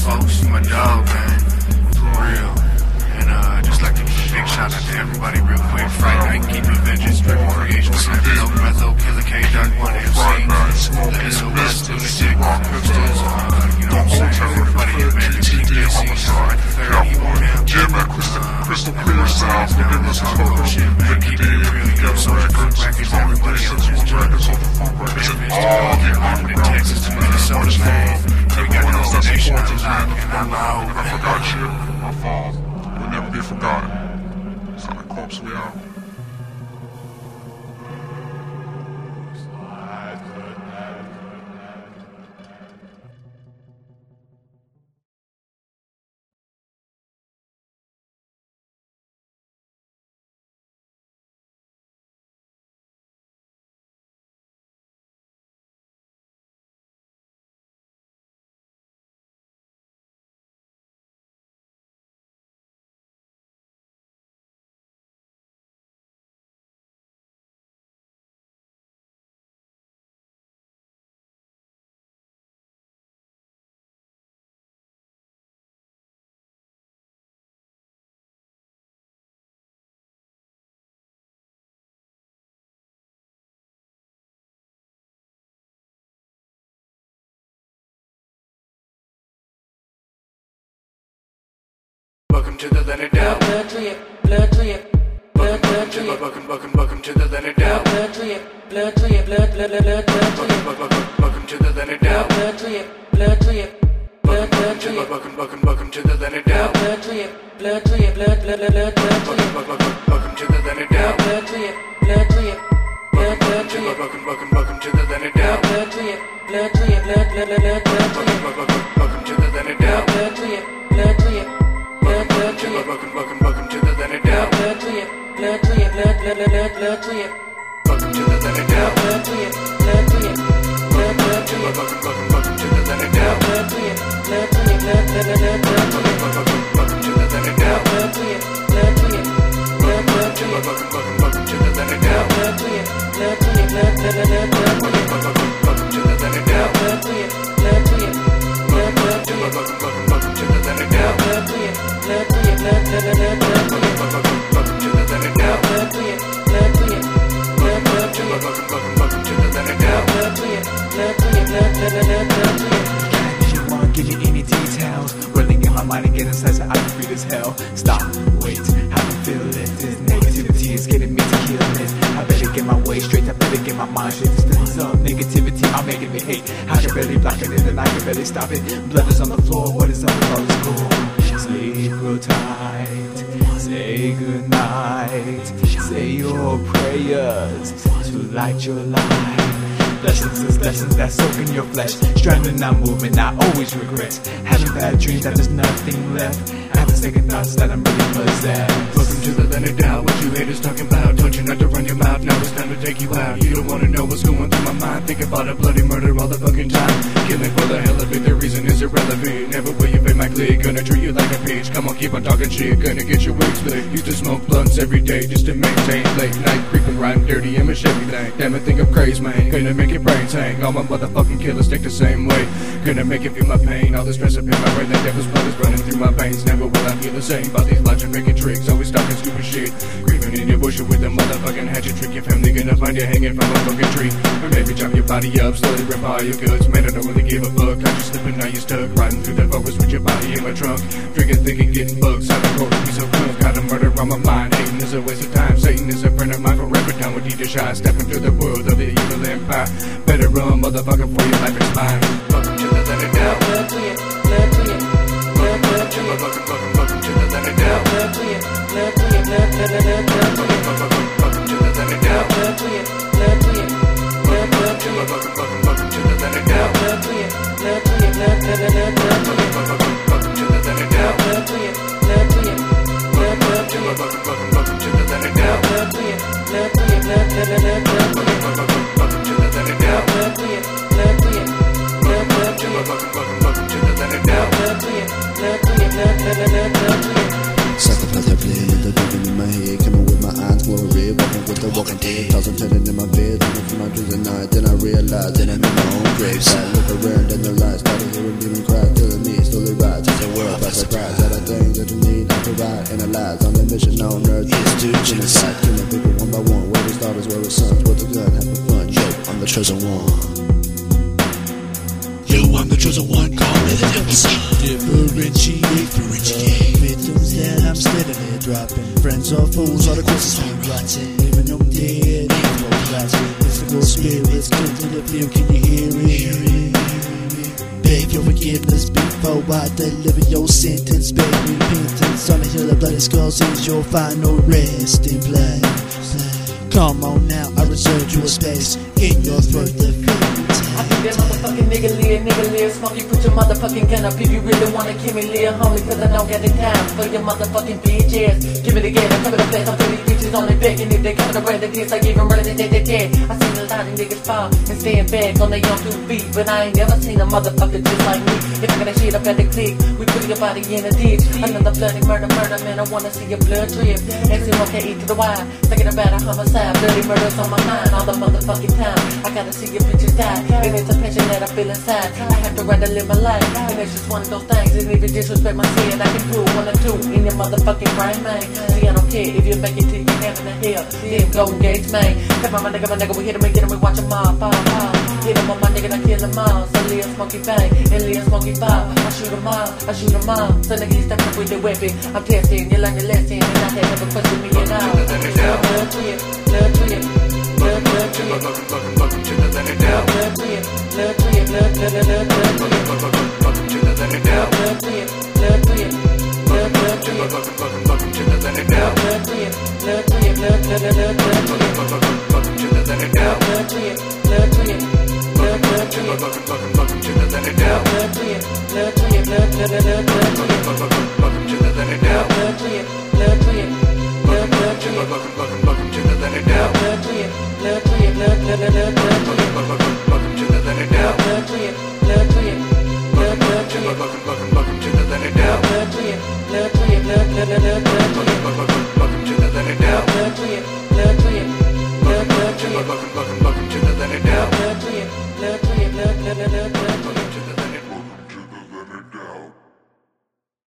folks, my dog, man, for real. And just like to give a big shout out to everybody real quick. Friday Night, Keep It Vengeance, Triple Creation, Sniper, No Breatho, Killer K, Dark One, MC, the SOS, Lunatic, Crooksters, you know what I'm saying, everybody in Vengeance, Team JC, Strike the Third, Evil Now, Crystal clear sound, forgiveness, total, man, keep it real, you know, Soldier Funk Records, everybody else, just all the Texas to Minnesota, man. We got the whole nation on lock, and I'm out. I forgot you, my fault. We'll never be forgotten. Sound like Corpse, we out. Welcome to the Leonard Down. Blood drip, blood drip, blood drip. Welcome to the Leonard Down. Blood drip, blood drip, blood drip. Welcome to the Leonard Down. Blood drip, blood drip, blood drip. Welcome to the Leonard Down. Blood drip, blood drip, blood drip. Welcome to the Leonard Down. Blood drip, blood drip, blood drip. Welcome to the Leonard Down. Blood drip, blood drip, blood drip. Welcome to the Leonard Down. Blood drip, blood drip. Welcome to the Leonard Down. Blood drip, blood drip, blood drip. Welcome to the Leonard Down. Blood drip, blood drip, blood drip. Welcome to the Leonard Down. Blood drip, blood drip, blood drip. Welcome to the Leonard Down. Blood drip, blood drip, blood drip. Welcome to the Leonard Down. Blood drip, blood drip, blood drip. Welcome to the Leonard Down. Blood drip, blood drip, blood drip. Welcome to the Leonard Down. Blood drip, blood drip, blood drip. Welcome to the Leonard Down. Blood drip, blood drip, blood drip. Welcome to the Leonard Down. Blood drip, blood drip, blood drip. She won't give you any details. Rolling in my mind and getting such that I can breathe as hell. Stop, wait, how you feel it? This negativity is getting me to kill it. I better get my way straight, I better get my mind straight. This up negativity, I'm making me hate. I can barely block it and I can barely stop it. Blood is on the floor, what is up with all this cool? Sleep real tight, say good night. Say your prayers to light your life. Blessings is lessons that soak in your flesh. Stranded, not moving, I always regret. Having bad dreams that there's nothing left. Having second thoughts that I'm really possessed. Welcome to the Leonard Down. What you haters talking about? Told you not to run your mouth, now it's time to take you out. You don't wanna know what's going through my mind. Think about a bloody murder all the fucking time. Killing for the hell of it, the reason is irrelevant. Never will you pay my clique, gonna treat you like a peach. Come on, keep on talking shit, gonna get your wig split. Used to smoke blunts every day just to maintain. Late night creeping, riding dirty and machete thing. Damn it, think I'm crazy, man. Gonna make your brains hang. All my motherfucking killers think the same way. Gonna make you feel my pain. All the stress up in my brain, the devil's blood is running through my veins. Never will I feel the same about these lives and making tricks. Always talking stupid shit. Creeping in your bush with a motherfucking hatchet trick. Your family gonna find you hanging from a fucking tree. Or maybe chop your body up, slowly rip all your goods. Man, I don't really give a fuck. Caught you slipping, now you stuck. Riding through the forest with your body in my trunk. Drinking, thinking, getting bugs. How the road to be so drunk. Got a murder on my mind. Hating is a waste of time. Satan is a friend of mine forever. Down with DJ Shy. Stepping through the world of the evil empire. Better run, motherfucker, before your life expires. Welcome to the Leonard Down. Blood drip, blood drip, blood drip. Welcome to the Leonard Down. Blood drip, blood drip, blood drip. Welcome to the Leonard Down. Blood drip, blood drip, blood drip. Welcome to the Leonard Down. Blood drip, blood drip, blood drip. Welcome to the Leonard Down. Blood drip, blood drip, blood drip. Welcome to the Leonard Down. Blood drip, blood drip, blood drip. Welcome to the Leonard Down. Blood drip, blood drip, blood drip. Welcome to the Leonard Down. Blood drip, blood drip, blood drip. Psychopathically in the digging in my head, coming with my eyes worried, walking with the walking dead. Thoughts I'm turning in my bed, looking for my dreams at night. Then I realized that I'm in my own grave. I look around and the lights started hearing demon cries, telling me slowly rise. civilization on earth is to genocide. Killing people one by one, where his daughters, where his sons, with the gun, having fun. Yo, I'm the chosen one. Yo, I'm the chosen one, call me the devil's son. Differentiate. Victims that I'm steadily dropping. Friends or fools, all the courses I'm writing. Even them dead, ain't no rising. Mystical spirits come to the field, can you hear it? Beg your forgiveness before I deliver your sentence. Beg repentance on the hill of bloody skulls is your final resting place. Come on now, I reserved you a space in your throat. I think that motherfucking nigga live, smoke you, put your motherfucking gun up if you really wanna kill me, live, homie, cause I don't got the time for your motherfucking bitch ass. Give me the gas, I'm coming up fast, I'm these bitches only begging if they come to brand the diss, I give them running, they dead. I seen a lot of niggas fall and stand back on their own 2 feet, but I ain't never seen a motherfucker just like me. If I got that shit up at the click, we put your body in a ditch. Another bloody murder, man, I wanna see your blood drip. SMOKE to the Y, thinking about a homicide, bloody murders on my mind all the motherfucking time. I gotta see your bitches die, and it's a passion that I feel inside. I have to rather live my life, and it's just one of those things. And if you disrespect my sin, I can pull 1 or 2 in your motherfucking brain, man. See, I don't care if you make it to your heaven or hell. Them golden gates, man. Come on, my nigga, we hit him, we watch them all fall. Hit him on my nigga, I kill them all. So Lil Smokey bang, and Lil Smokey fall. I shoot them all. So nigga, you step up with the weapon. I'm testing, you learn your lesson, and I can't ever question me at all. Blood trip. Welcome to the Let It Down. Welcome to the Let It Down.